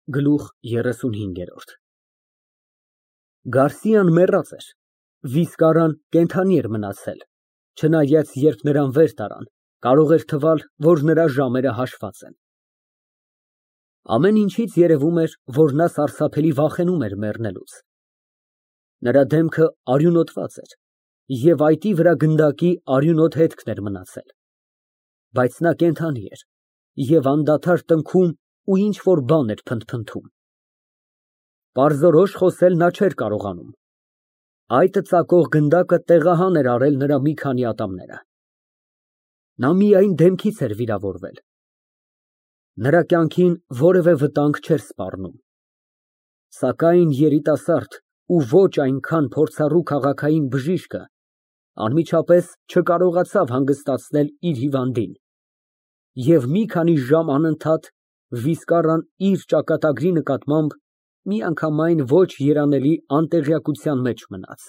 Գլուխ 35 Գարսիան մեռած էր, Վիսկարան կենդանի էր մնացել, չնայած երբ նրան վեր տարան, կարող էր թվալ, որ նրա ժամերը հաշված են։ Ամեն ինչից երևում էր, որ նա սարսափելի վախենում էր մեռնելուց։ Նրա դեմքը արյունոտված էր, և այտի վրա գնդակի արյունոտ հետքն էր մնացել, բայց նա կենդանի էր և անդադար տնքում ու ինչ-որ բան էր փնթփնթում։ Պարզորոշ խոսել նա չէր կարողանում։ Այտը ծակող գնդակը տեղահան էր արել նրա մի քանի ատամները։ Նա միայն դեմքից էր վիրավորվել։ Նրա կյանքին որևէ վտանգ չէր սպառնում։ Սակայն երիտասարդ ու ոչ այնքան փորձառու քաղաքային բժիշկը անմիջապես չկարողացավ հանգստացնել իր հիվանդին, և մի քանի ժամ անընդհատ Վիսկարան իր ճակատագրի նկատմամբ միանգամայն ոչ երանելի անտեղյակության մեջ մնաց։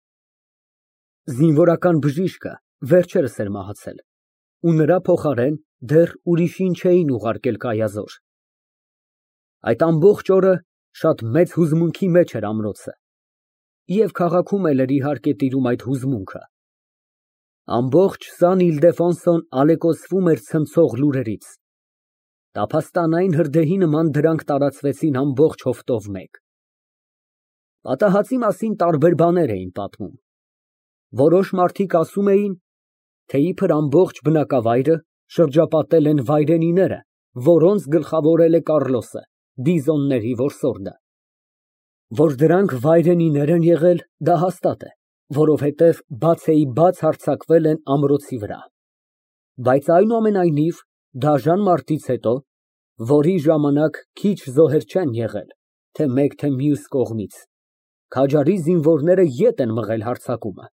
Զինվորական բժիշկը վերջերս էր մահացել, ու նրա փոխարեն դեռ ուրիշին չէին ուղարկել կայազոր։ Այդ ամբողջ օրը շատ մեծ հուզմունքի մեջ էր ամրոցը, և քաղաքում էլ էր իհարկե տիրում այդ հուզմունքը։ Ամբողջ Սան Իլդեֆոնսոն ալեկոծվում էր ցնցող լուրերից։ Տափաստանային հրդեհի նման դրանք տարածվեցին ամբողջ հովտով մեկ։ Պատահածի մասին տարբեր բաներ էին պատմում։ Որոշ մարդիկ ասում էին, թե իբր ամբողջ բնակավայրը շրջապատել են վայրենիները, որոնց գլխավորել է Կառլոսը, բիզոնների որսորդը։ Որ դրանք վայրենիներ են եղել, դա հաստատ է, որովհետև բացեիբաց հարձակվել են ամրոցի վրա։ Բայց այնուամենայնիվ, դաժան մարտից հետո, որի ժամանակ քիչ զոհեր չեն եղել, թե մեկ, թե մյուս կողմից, Քաջարի զինվորները ետ են մղել հարձակումը։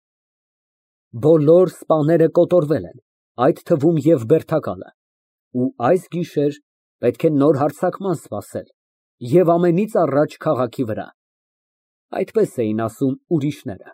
Բոլոր սպաները կոտորվել են, այդ թվում և բերդակալը, ու այս գիշեր պետք է նոր հարձակման սպասել և ամենից առաջ քաղաքի վրա։ Այդպես էին ասում ուրիշները։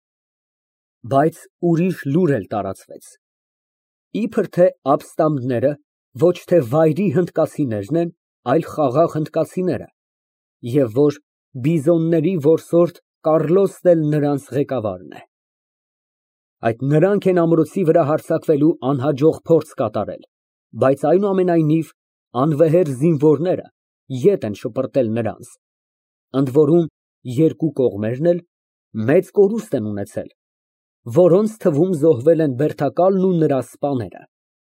Բայց ուրիշ լուր էլ տարածվեց։ Իբր թե ապստամբները ոչ թե վայրի հնդկացիներն են, այլ խաղաղ հնդկացիները, և որ բիզոնների որսորդ Կառլոսն էլ նրանց ղեկավարն է։ Այդ նրանք են ամրոցի վրա հարձակվելու անհաջող փորձ կատարել, բայց այնուամենայնիվ անվեհեր զինվորները ետ են շպրտել նրանց, ընդ որում երկու կողմերն էլ մեծ կորուստ են ունեցել, որոնց թվում զոհվել են բերդակալն ու նրա սպաները։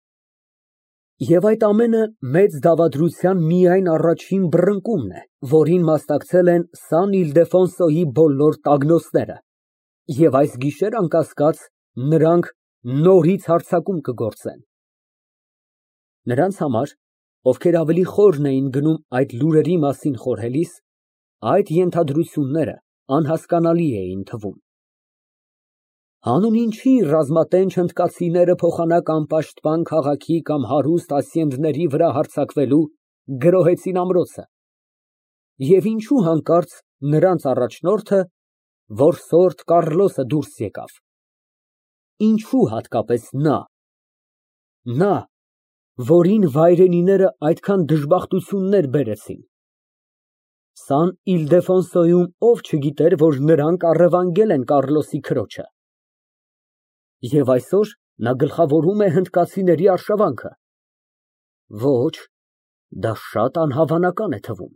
Եվ այդ ամենը մեծ դավադրության միայն առաջին բռնկումն է, որին մասնակցել են Սան Իլդեֆոնսոյի բոլոր տագնոցները, և այս գիշեր, անկասկած, նրանք նորից հարձակում կգործեն։ Նրանց համար, ովքեր ավելի խորն էին գնում այդ լուրերի մասին խորհելիս, այդ ենթադրությունները անհասկանալի էին թվում։ Հանուն ինչի ռազմատենչ հնդկացիները փոխանակ անպաշտպան քաղաքի կամ հարուստ ասիենդների վրա հարձակվելու գրոհեցին ամրոցը, և ինչու հանկարծ նրանց առաջնորդը որսորդ Կառլոսը դուրս եկավ։ Ինչու հատկապես նա, որին վայրենիները այդքան դժբախտություններ բերեցին։ Սան Իլդեֆոնսոյում ով չգիտեր, որ նրանք առևանգել են Կառլոսի քրոջը։ Եվ այսօր նա գլխավորում է հնդկացիների արշավանքը։ Ոչ, դա շատ անհավանական է թվում։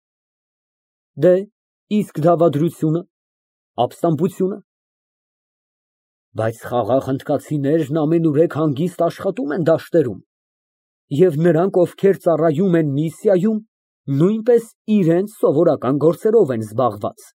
Դե, իսկ դավադրությունը, ապստամբությունը։ Բայց խաղաղ հնդկացիներն ամենուրեք հանգիստ աշխատում են դաշտերում, և նրանք, ովքեր ծառայում են Միսիայում, նույնպես իրենց սովորական գործերով են զբաղված։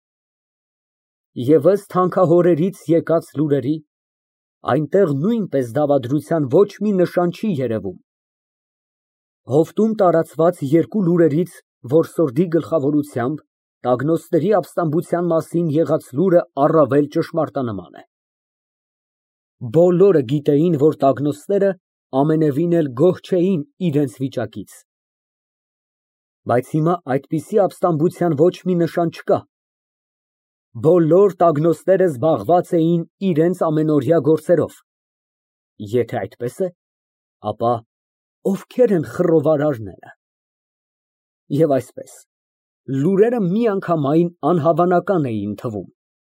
Եվ ըստ թագահորերից եկած լուրերի, այնտեղ նույնպես դավադրության ոչ մի նշան չի երևում։ Հովտում տարածված երկու լուրերից որսորդի գլխավորությամբ տագնոցների ապստամբության մասին եղած լուրը առավել ճշմարտանման է։ Բոլորը գիտեին, որ տագնոցները ամենևին էլ գոհ չէին իրենց վիճակից։ Բայց հիմա այդպիսի ապստամբության ոչ մի նշան չկա։ Բոլոր տագնոցները զբաղված էին իրենց ամենօրյա գործերով։ Եթե այդպես է, ապա ովքեր են խռովարարները։ Եվ այսպես, լուրերը միանգամայն անհավանական էին թվում։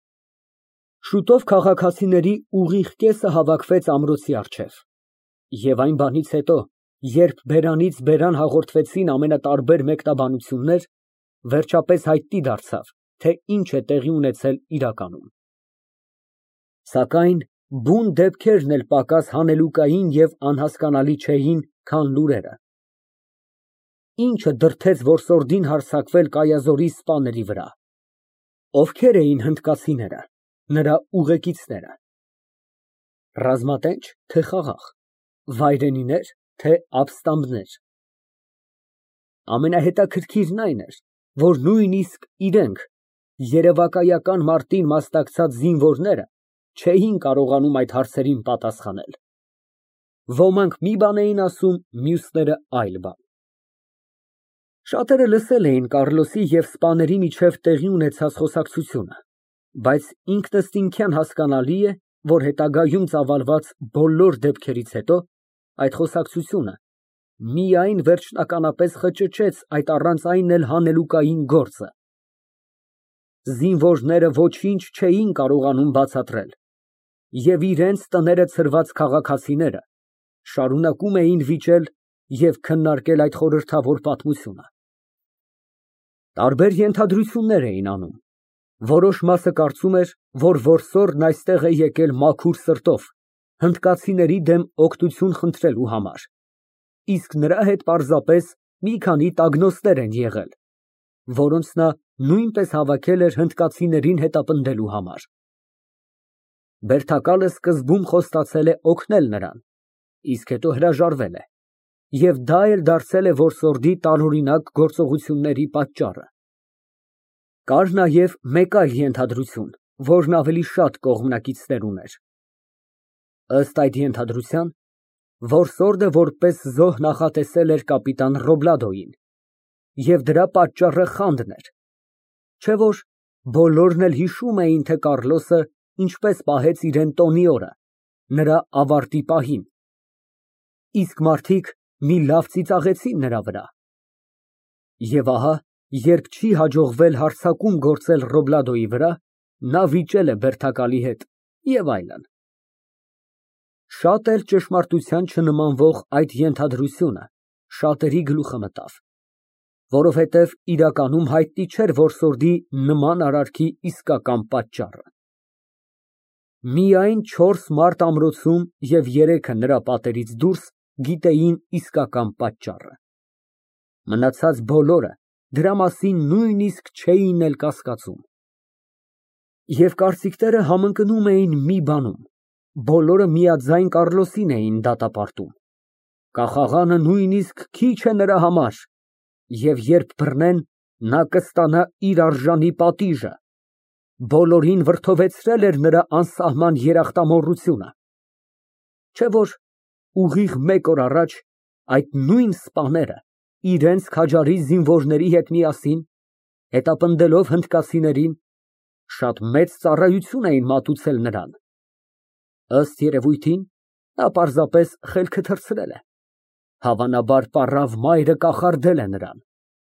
Շուտով քաղաքացիների ուղիղ կեսը հավաքվեց ամրոցի առջև։ Եվ այն բանից հետո, երբ բերանից բերան հաղորդվեցին ամենատարբեր մեկնաբանություններ, վերջապես հայտնի դարձավ, թե ինչ է տեղի ունեցել իրականում։ Սակայն բուն դեպքերն էլ պակաս հանելուկային և անհասկանալի չէին, քան լուրերը։ Ինչը դրդեց որսորդին հարձակվել Կայազորի սպաների վրա։ Ովքեր էին հնդկացիները, նրա ուղեկիցները։ Ռազմատենչ, թե խաղաղ, վայրենիներ, թե ապստամբներ։ Ամենահետաքրքիրն այն էր, որ նույնիսկ իրենք, երևակայական մարտին մասնակցած զինվորները, չէին կարողանում այդ հարցերին պատասխանել։ Ոմանք մի բան էին ասում, մյուսները այլ բան։ Շատերը լսել էին Կառլոսի և սպաների միջև տեղի ունեցած խոսակցությունը, բայց ինքնըստինքյան հասկանալի է, որ հետագայում ծավալված բոլոր դեպքերից հետո այդ խոսակցությունը միայն վերջնականապես խճճեց այդ առանց այն էլ հանելուկային գործը։ Զինվորները ոչինչ չէին կարողանում բացատրել, և իրենց տները ցրված քաղաքացիները շարունակում էին վիճել և քննարկել այդ խորհրդավոր պատմությունը։ Տարբեր ենթադրություններ էին անում։ Որոշ մասը կարծում էր, որ որսորդն այստեղ է եկել մաքուր սրտով, հնդկացիների դեմ օգնություն խնդրելու համար, իսկ նրա հետ պարզապես մի քանի տագնոստներ են եղել, որոնց նա նույնպես հավաքել էր հնդկացիներին հետապնդելու համար։ Բերդակալը սկզբում խոստացել է օգնել նրան, իսկ հետո հրաժարվել է, և դա էլ դարձել է որսորդի տարօրինակ գործողությունների պատճառը։ Կար նաև մեկ այլ ենթադրություն, որն ավելի շատ կողմնակիցներ ուներ։ Ըստ այդ ենթադրության, որսորդը որպես զոհ նախատեսել էր կապիտան Ռոբլադոյին, և դրա պատճառը խանդն էր, չէ՞ որ բոլորն էլ հիշում էին, թե Կառլոսը ինչպես պահեց իրեն տոնի օրը, նրա ավարտի պահին, իսկ մարդիկ մի լավ ծիծաղեցին նրա վրա։ Եվ ահա, երբ չի հաջողվել հարձակում գործել Ռոբլադոյի վրա, նա վիճել է բերդակալի հետ և այլն։ Շատ էլ ճշմարտության չնմանվող այդ ենթադրությունը շատերի գլուխը մտավ, որովհետև իրականում հայտնի չէր որսորդի նման արարքի իսկական պատճառը։ Միայն 4 մարդ ամրոցում և 3-ը նրա պատերից դուրս գիտեին իսկական պատճառը։ Մնացած բոլորը դրա մասին նույնիսկ չէին էլ կասկածում։ Եվ կարծիքները համընկնում էին մի բանում. բոլորը միաձայն Կառլոսին էին դատապարտում։ Կախաղանը նույնիսկ քիչ է նրա համար, և երբ բռնեն, նա կստանա իր արժանի պատիժը։ Բոլորին վրդովեցրել էր նրա անսահման երախտամոռությունը։ Չէ՞ որ ուղիղ 1 օր առաջ այդ նույն սպաները իրենց քաջարի զինվորների հետ միասին, հետապնդելով հնդկացիներին, շատ մեծ ծառայություն էին մատուցել նրան։ Ըստ երևույթին, նա պարզապես խելքը թռցրել է, հավանաբար պառավ մայրը կախարդել է նրան։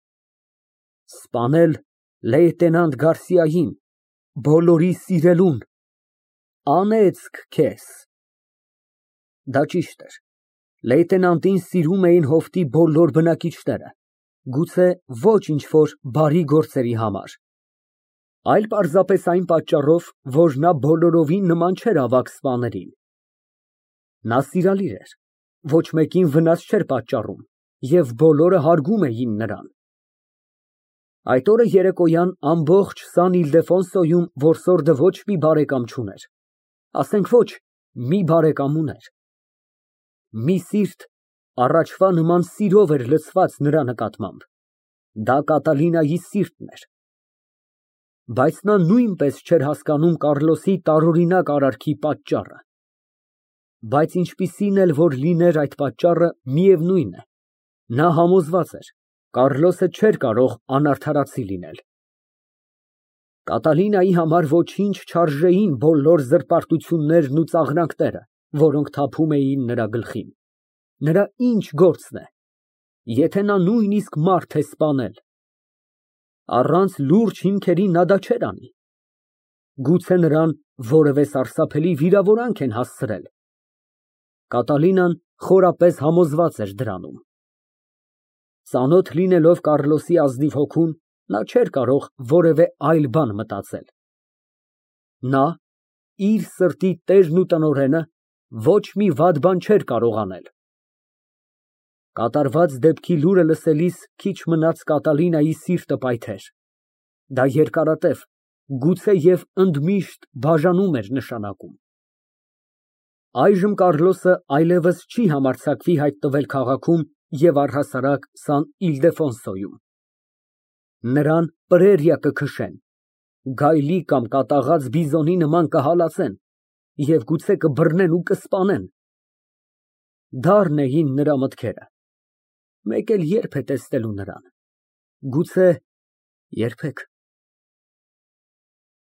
Սպանել լեյտենանտ Գարսիային, բոլորի սիրելուն, անեծք քեզ։ Դա ճիշտ էր, լեյտենանտին սիրում էին հովտի բոլոր բնակիչները, գուցե ոչ ինչ֊որ բարի գործերի համար, այլ պարզապես այն պատճառով, որ նա բոլորովին նման չէր ավագ սպաներին։ Նա սիրալիր էր, ոչ մեկին վնաս չէր պատճառում, և բոլորը հարգում էին նրան։ Այդ օրը երեկոյան ամբողջ Սան Իլդեֆոնսոյում որսորդը ոչ մի բարեկամ չուներ, ասենք ոչ մի բարեկամ ուներ։ Մի սիրտ առաջվա նման սիրով էր լցված նրա նկատմամբ, դա Կատալինայի սիրտն էր։ Բայց նա նույնպես չէր հասկանում Կառլոսի տարօրինակ արարքի պատճառը։ Բայց ինչպիսին էլ որ լիներ այդ պատճառը, միևնույն է, նա համոզված էր, Կառլոսը չէր կարող անարդարացի լինել։ Կատալինայի համար ոչինչ չարժեին բոլոր զրպարտություններն ու ծաղրանքները, որոնք թափում էին նրա գլխին։ Նրա ինչ գործն է, եթե նա նույնիսկ մարդ է սպանել։ Առանց լուրջ հիմքերի նա դա չէր անի։ Գուցե նրան որևէ սարսափելի վիրավորանք են հասցրել։ Կատալինան խորապես համոզված էր դրանում։ Ծանոթ լինելով Կառլոսի ազնիվ հոգուն, նա չէր կարող որևէ այլ բան մտածել։ Նա, իր սրտի տերն ու տնօրենը, ոչ մի վատ բան չէր կարող անել։ Կատարված դեպքի լուրը լսելիս քիչ մնաց Կատալինայի սիրտը պայթեր։ Դա երկարատև, գուցեև ընդմիշտ բաժանում էր նշանակում։ Այժմ Կառլոսը այլևս չի համարձակվի հայտնվել քաղաքում և առհասարակ Սան Իլդեֆոնսոյում։ Նրան պրերիա կքշեն, գայլի կամ կատաղած բիզոնի նման կհալածեն և գուցե կբռնեն ու կսպանեն։ Դառն էին նրա մտքերը։ Մեկ էլ ե՞րբ է տեսնելու նրան։ Գուցե երբեք։